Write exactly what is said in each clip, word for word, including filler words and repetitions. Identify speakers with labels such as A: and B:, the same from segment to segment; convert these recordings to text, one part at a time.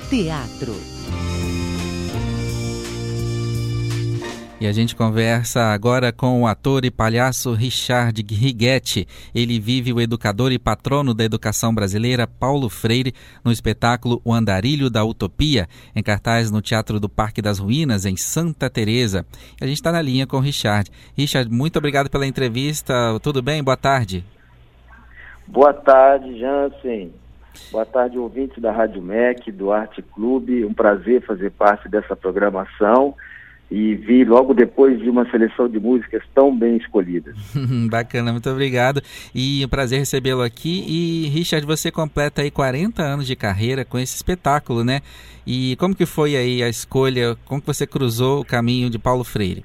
A: Teatro.
B: E a gente conversa agora com o ator e palhaço Richard Righetti. Ele vive o educador e patrono da educação brasileira, Paulo Freire, no espetáculo O Andarilho da Utopia, em cartaz no Teatro do Parque das Ruínas, em Santa Teresa. A gente está na linha com o Richard. Richard, muito obrigado pela entrevista. Tudo bem? Boa tarde.
C: Boa tarde, Jansen. Boa tarde, ouvintes da Rádio M E C, do Arte Clube. Um prazer fazer parte dessa programação. E vi logo depois de uma seleção de músicas tão bem escolhidas.
B: Bacana, muito obrigado. E um prazer recebê-lo aqui. E, Richard, você completa aí quarenta anos de carreira com esse espetáculo, né? E como que foi aí a escolha, como que você cruzou o caminho de Paulo Freire?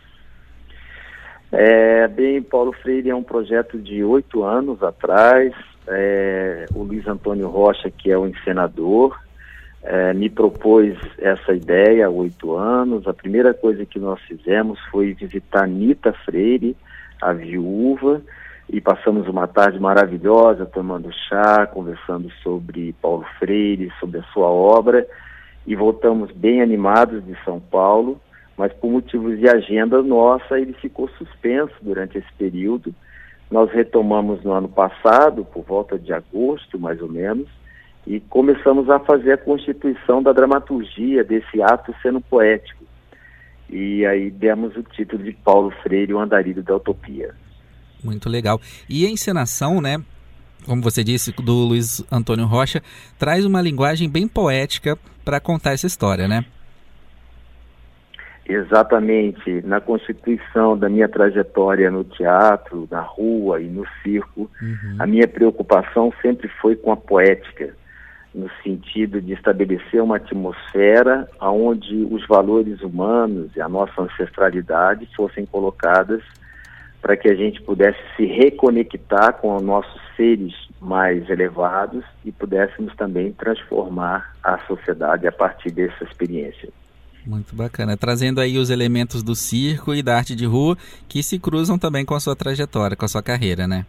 C: É, bem, Paulo Freire é um projeto de oito anos atrás. É, o Luiz Antônio Rocha, que é o encenador, É, me propôs essa ideia há oito anos. A primeira coisa que nós fizemos foi visitar Nita Freire, a viúva, e passamos uma tarde maravilhosa, tomando chá, conversando sobre Paulo Freire, sobre a sua obra, e voltamos bem animados de São Paulo, mas por motivos de agenda nossa, ele ficou suspenso durante esse período. Nós retomamos no ano passado, por volta de agosto, mais ou menos, e começamos a fazer a constituição da dramaturgia desse ato sendo poético. E aí demos o título de Paulo Freire, O Andarilho da Utopia.
B: Muito legal. E a encenação, né, como você disse, do Luiz Antônio Rocha, traz uma linguagem bem poética para contar essa história, né?
C: Exatamente. Na constituição da minha trajetória no teatro, na rua e no circo, uhum. a minha preocupação sempre foi com a poética, no sentido de estabelecer uma atmosfera onde os valores humanos e a nossa ancestralidade fossem colocadas para que a gente pudesse se reconectar com os nossos seres mais elevados e pudéssemos também transformar a sociedade a partir dessa experiência.
B: Muito bacana, trazendo aí os elementos do circo e da arte de rua que se cruzam também com a sua trajetória, com a sua carreira, né?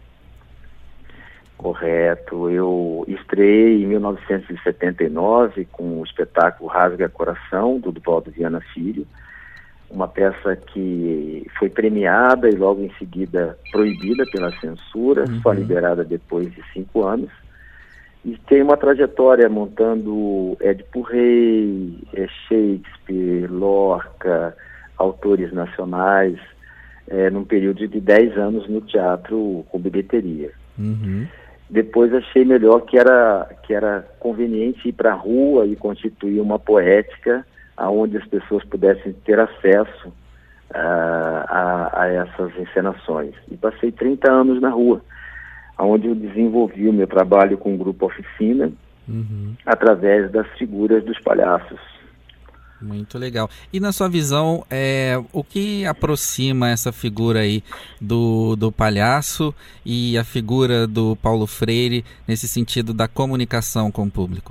C: Correto. Eu estreiei em mil novecentos e setenta e nove com o espetáculo Rasga Coração, do Duvaldo Viana Filho, uma peça que foi premiada e logo em seguida proibida pela censura, uhum. só liberada depois de cinco anos. E tem uma trajetória montando Édipo Rei, Shakespeare, Lorca, autores nacionais, é, num período de dez anos no teatro com bilheteria.
B: Uhum.
C: Depois achei melhor que era, que era conveniente ir para a rua e constituir uma poética onde as pessoas pudessem ter acesso uh, a, a essas encenações. E passei trinta anos na rua, onde eu desenvolvi o meu trabalho com o Grupo Oficina, uhum. através das figuras dos palhaços.
B: Muito legal. E na sua visão, é, o que aproxima essa figura aí do, do palhaço e a figura do Paulo Freire nesse sentido da comunicação com o público?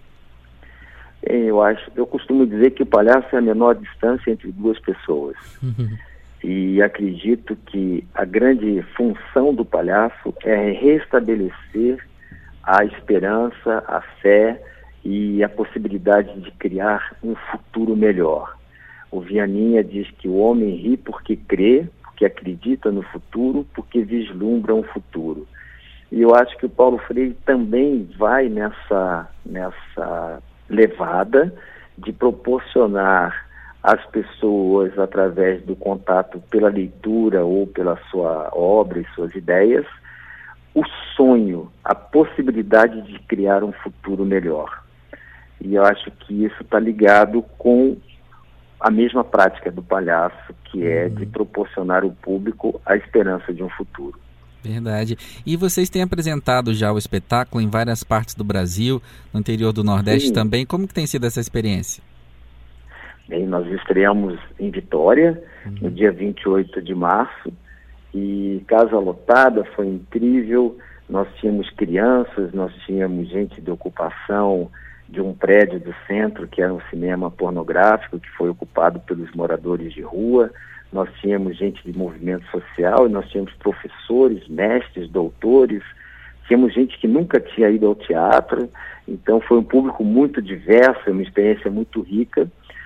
C: Eu acho, eu costumo dizer que o palhaço é a menor distância entre duas pessoas.
B: Uhum.
C: E acredito que a grande função do palhaço é restabelecer a esperança, a fé e a possibilidade de criar um futuro melhor. O Vianinha diz que o homem ri porque crê, porque acredita no futuro, porque vislumbra um futuro. E eu acho que o Paulo Freire também vai nessa, nessa levada de proporcionar às pessoas, através do contato pela leitura ou pela sua obra e suas ideias, o sonho, a possibilidade de criar um futuro melhor. E eu acho que isso está ligado com a mesma prática do palhaço, que é de proporcionar ao público a esperança de um futuro.
B: Verdade. E vocês têm apresentado já o espetáculo em várias partes do Brasil, no interior do Nordeste Sim. também. Como que tem sido essa experiência?
C: Bem, nós estreamos em Vitória, uhum. no dia vinte e oito de março, e casa lotada, foi incrível. Nós tínhamos crianças, nós tínhamos gente de ocupação de um prédio do centro, que era um cinema pornográfico, que foi ocupado pelos moradores de rua. Nós tínhamos gente de movimento social, e nós tínhamos professores, mestres, doutores, tínhamos gente que nunca tinha ido ao teatro, então foi um público muito diverso, uma experiência muito rica,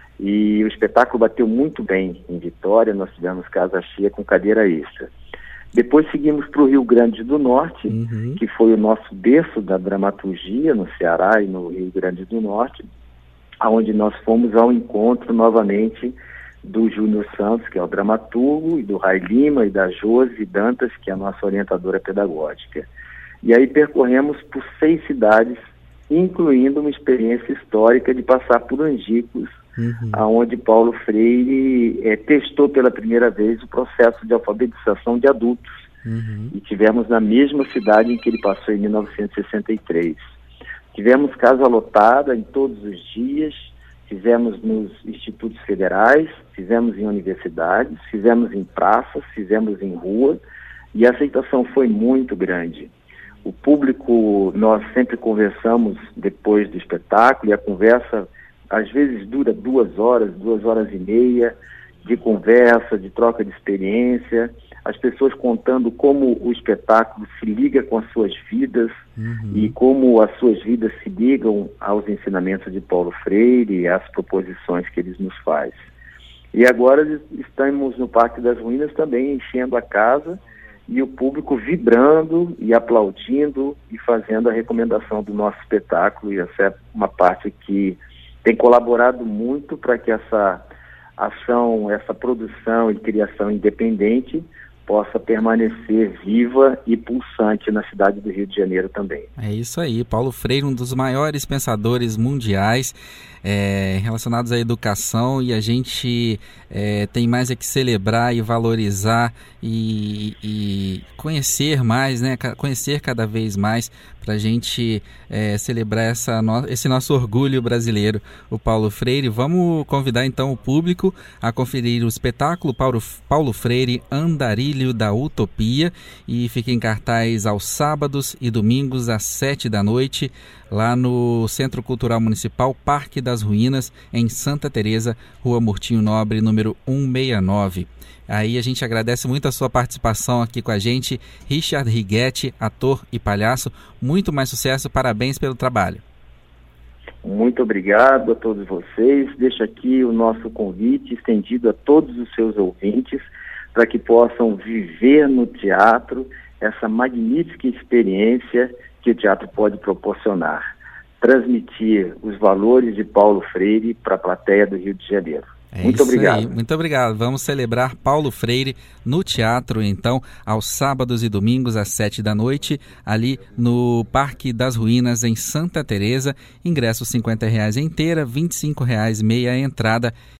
C: e o espetáculo bateu muito bem em Vitória. Nós tivemos casa cheia com cadeira extra. Depois seguimos para o Rio Grande do Norte, uhum. que foi o nosso berço da dramaturgia no Ceará e no Rio Grande do Norte, onde nós fomos ao encontro novamente do Júnior Santos, que é o dramaturgo, e do Rai Lima e da Josi Dantas, que é a nossa orientadora pedagógica. E aí percorremos por seis cidades, incluindo uma experiência histórica de passar por Angicos, uhum. onde Paulo Freire é, testou pela primeira vez o processo de alfabetização de adultos. Uhum. E tivemos na mesma cidade em que ele passou em mil novecentos e sessenta e três. Tivemos casa lotada em todos os dias, fizemos nos institutos federais, fizemos em universidades, fizemos em praças, fizemos em rua, e a aceitação foi muito grande. O público, nós sempre conversamos depois do espetáculo, e a conversa às vezes dura duas horas, duas horas e meia de conversa, de troca de experiência, as pessoas contando como o espetáculo se liga com as suas vidas, uhum. e como as suas vidas se ligam aos ensinamentos de Paulo Freire e às proposições que ele nos faz. E agora estamos no Parque das Ruínas também enchendo a casa, e o público vibrando e aplaudindo e fazendo a recomendação do nosso espetáculo, e essa é uma parte que tem colaborado muito para que essa ação, essa produção e criação independente possa permanecer viva e pulsante na cidade do Rio de Janeiro também.
B: É isso aí, Paulo Freire, um dos maiores pensadores mundiais é, relacionados à educação, e a gente é, tem mais é que celebrar e valorizar e, e conhecer mais, né? Conhecer cada vez mais, para a gente é, celebrar essa no, esse nosso orgulho brasileiro, o Paulo Freire. Vamos convidar então o público a conferir o espetáculo Paulo, Paulo Freire, Andarilho da Utopia, e fica em cartaz aos sábados e domingos às sete da noite, lá no Centro Cultural Municipal Parque das Ruínas, em Santa Teresa, Rua Murtinho Nobre, número cento e sessenta e nove. Aí a gente agradece muito a sua participação aqui com a gente, Richard Righetti, ator e palhaço. Muito mais sucesso, parabéns pelo trabalho.
C: Muito obrigado a todos vocês. Deixo aqui o nosso convite estendido a todos os seus ouvintes, para que possam viver no teatro essa magnífica experiência que o teatro pode proporcionar. Transmitir os valores de Paulo Freire para a plateia do Rio de Janeiro.
B: É
C: muito
B: isso
C: obrigado.
B: Aí, muito obrigado. Vamos celebrar Paulo Freire no teatro, então, aos sábados e domingos, às sete da noite, ali no Parque das Ruínas, em Santa Teresa. Ingresso cinquenta reais inteira, vinte e cinco reais meia entrada.